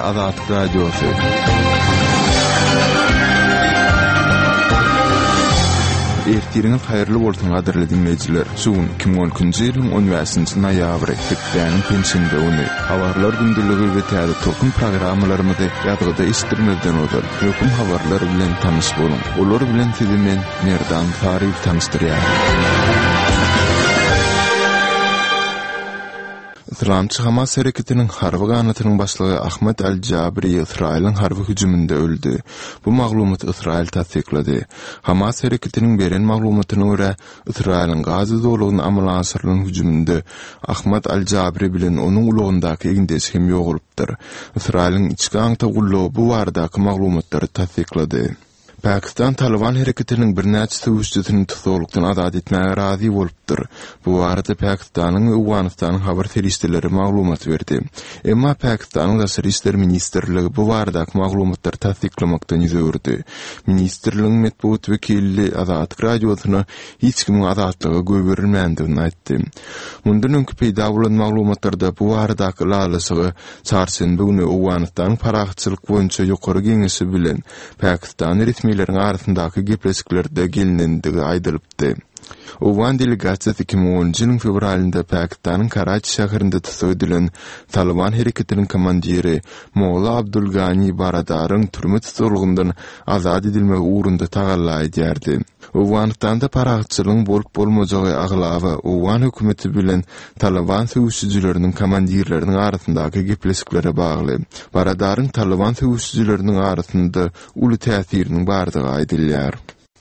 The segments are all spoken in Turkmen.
Azat Radyosu. Ertiriniz hayırlı bolsun gaderli dinleyijiler. Şuun 2010-njy ýylyň 10-njy noýabry Türkiýanyň pensiýende ony habarlar gündüligi we täze tokun programmalarymyzda ýadgyda istirmeden olar. Ýöküm habarlar bilen tanış bolun. Olar bilen sizi men Merdan Faryp tanışdyrýar. İslamçı Hamas hareketinin harby ganatynyň başlygy Ahmed Al-Jabri Israýlyň harby hüjüminde öldü. Bu maglumat Israýl tasdiklady. Hamas hareketinin beren maglumatyna görä Israýlyň Gaza dowlatyny amala asyrylan hüjüminde Ahmed Al-Jabri bilen onuň ulugyndaky egindesi hem ýogulypdyr. Israýlyň içki aňta gullugy bu baradaky maglumatlary tasdiklady. Pakistan Taliban hareketinin bir näçe sowuşçysyny tutulukdan azat etmäge razy bolupdyr. Bu arada Pakistanyň we Awganistanyň habar ferişdeleri maglumat berdi. Emma Pakistanyň Daşary işler ministrligi bu baradaky maglumatlary tasdiklamakdan ýüz öwürdi. Ministrligiň medeniýet wekili Azat Radiosyna hiç kim azatlygy göberilmändigini aýtdy. Mundan öňkü peýda bolan maglumatlarda bu baradaky lalasygy çarşenbe güni Awganistanyň paragatçylyk boýunça ýokary geňeşi bilen Pakistan resmiýetleriniň arasyndaky gepleşiklerde gelinendigi aýdylypdy. Owan delegasiýasy 2010-njy ýylyň fevralynda Pakistanyň Karachi şäherinde tutulýan Taliban hareketiniň komandiri Molla Abdul Gani Baradaryň türme tutulgyndan azat edilmegi uğrunda tagalla edýärdi. Awganistanda paragatçylygyň bolup bolmajagy aglawy Owan hökümeti bilen Taliban söwüşçüleriniň komandirleriniň arasyndaky gepleşiklere bagly. Baradaryň Taliban söwüşçüleriniň arasynda uly täsiriniň bardygy aýdylýar.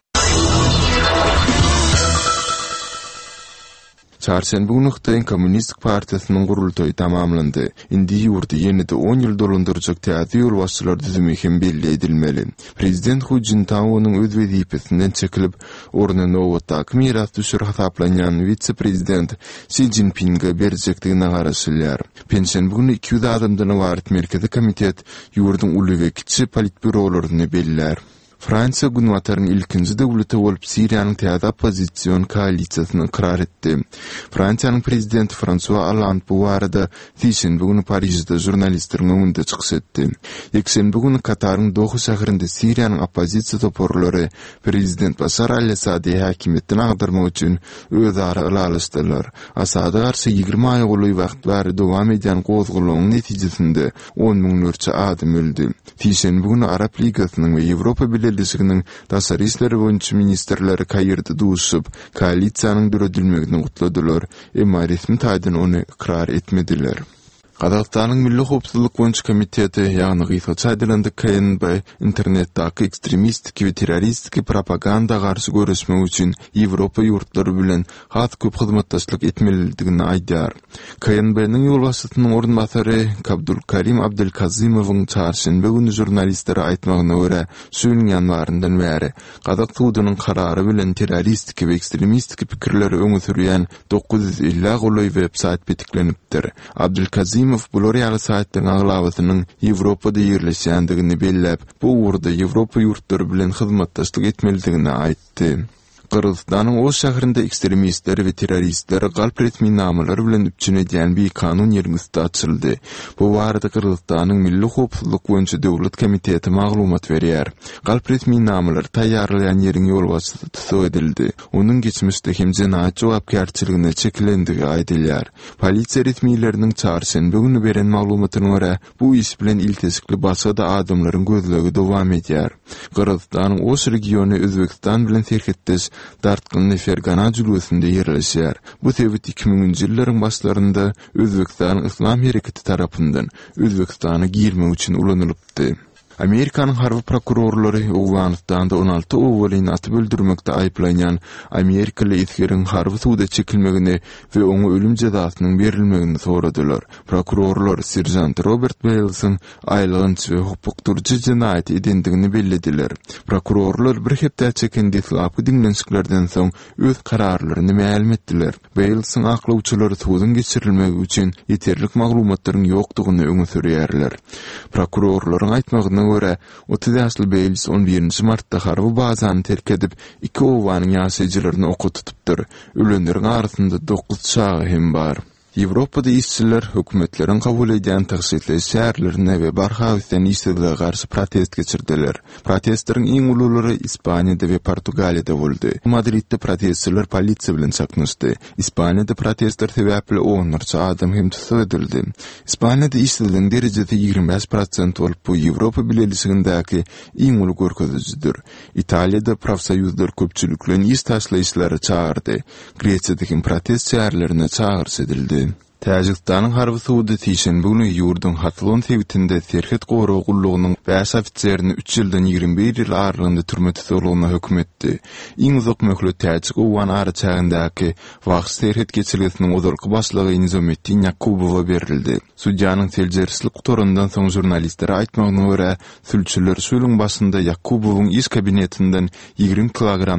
Çarşenbe günü Komünistik Partiýasynyň gurultaýy tamamlandy. Indi ýurtda ýene-de 10 ýyl dolandyrjak täze ýol başçylar düzümi hem belli edilmeli. Prezident Hu Jintao-nyň öz wezipesinden çekilip, ornuna nowatdaky miras düşür hasaplanýan vice-prezident Xi Jinping'e berjekdigine garaşylýar. Pensiýen bugün 200 adamdan ibaret merkezi komitet ýurduň uly we kiçik politbürolaryny belliler. Fransiýa günwataryň ilkinji döwleti bolup Siriýanyň täze oppozisiýon koalisiýasyny ikrar etdi. Fransiýanyň prezidenti François Hollande bu barada Şenbe güni Parisde jurnalistleriň öňünde çykyş etdi. Ýekşenbe güni Kataryň Doha şäherinde Siriýanyň oppozisiýa toporlary prezident Bashar al-Assady häkimetini agdyrmak üçin özara ýalaşdylar. Assady garşy 20 aý goly wagt bäri dowam edýän gozgulagyň netijesinde 10 miňlerçe adam öldü. Şenbe güni Arap Ligasynyň we Ýewropa Birleşiginiň Daşary işleri boýunça ministrleri Kaýyrda duşup, koalisiýanyň döredilmegini gutladylar, emma resmi taýdan ony ikrar etmediler. Qazaqstanyň Milli Howpsuzlyk boýunça komiteti ýagny gysa çaýdylandy KNB internetdaky ekstremistik we terroristik propaganda garşy görüşmek üçin Ýewropa ýurtlary bilen hat köp hyzmatdaşlyk etmeliligini aýdýar. KNB-niň ýolbaşçysynyň ornbasary Abdulkarim Abdulkazimowyň çarşenbe güni jurnalistlere aýtmagyna görä, şu ýylyň ýanwaryndan bäri Qazaq suwdynyň karary bilen terroristik we ekstremistik pikirleri öňe sürýän 950 goly websayt betiklenipdir. Abdulkazim Buloriýaly saýtlaryň aglawasynyň Ýewropada ýerleşýändigini belläp, bu urda Ýewropa ýurtlary bilen hyzmatdaşlyk etmeliligini aýtdy. Kırgızstanyň o şäherinde ekstremistler we terroristler galp resmi namalary bilen üpçün edýän bir kanun ýergisi açyldy. Bu barada Kırgızstanyň Milli Howpsuzlyk boýunça döwlet komiteti maglumat berýär. Galp resmi namalary taýýarlayan ýeriň ýolbaşçysy tutsak edildi. Onuň geçmişde hem jenayet jogapkärçiligine çekilendigi aýdylýar. Polisiýa resmiýetleriniň çarşenbe güni beren maglumatyna görä, bu iş bilen iltesikli başga da adamlaryň gözlegi dowam edýär. Kırgızstanyň o regiony Özbekistan bilen serhetdeş Dartgyn Fergana jülüsinde ýerleşýär. Bu sebäpli 2000-nji ýyllaryň başlarynda Özbekistan Islam Hereketi tarapyndan Özbekistana girmek üçin ulanylypdy. Amerikanyň harby prokurorlary Awganistanda 16 owgalyny atyp öldürmekde aýplanan Amerikaly eskeriň harby suwda çekilmegini we oňa ölüm jazasynyň berilmegini soradylar. Prokurorlar serjant Robert Balesyň aýlygynç we hukukturjy jenaýat edendigini bellediler. Prokurorlar bir hepde çekindi slapy dinlenişlerden soň öz kararlaryny ma'lum etdiler. Balesyň aklawçylary suwdan geçirilmegi üçin ýeterlik maglumatlaryň ýokdugyny öňe sürýärler. Prokurorlaryň aýtmagyna göre 30 ýaşly Bales 11 martda harby bazany terk edip 2 owanyň ýaşaýjylaryny okututypdyr. Ölenleriň arasynda 9 çagy hem bar. Ýewropada işçiler hökümetlerin kabul edýän tagsitli şäherlerine we barha üstten işçilere garşy protest geçirdiler. Protestleriň iň ululary Ispaniýada we Portugaliýada boldy. Madridde protestçiler polisiýa bilen çaknyşdy. Ispaniýada protestler sebäpli onlarça adam hem tutsak edildi. Ispaniýada işçiligiň derejesi 25% bolup bu Ýewropa bileligindäki iň uly görkezjidir. Italiýada profsoýuzlar köpçüliklen iş taşlaýçylary çağırdy. Greçiýadagi protest şäherlerine çağırş edildi. Täjikistanyň harby suwdy tişen bunu ýurdun Hatlon sewtinde Serhet Goro gullugynyň 5 ofitserini 3 ýyldan 21 ýyl aralygynda türme tutulgyna hökm etdi. Iň uzak möhlet Täjik owan ara çağındaky wagt Serhet geçirgesiniň uzalky başlygy Nizametdin Yakubowa berildi. Sudyanyň teljerislik torundan soň jurnalistlere aýtmagyna görä, sülçüler şulyň başynda Yakubowyň iş kabinetinden 20 kg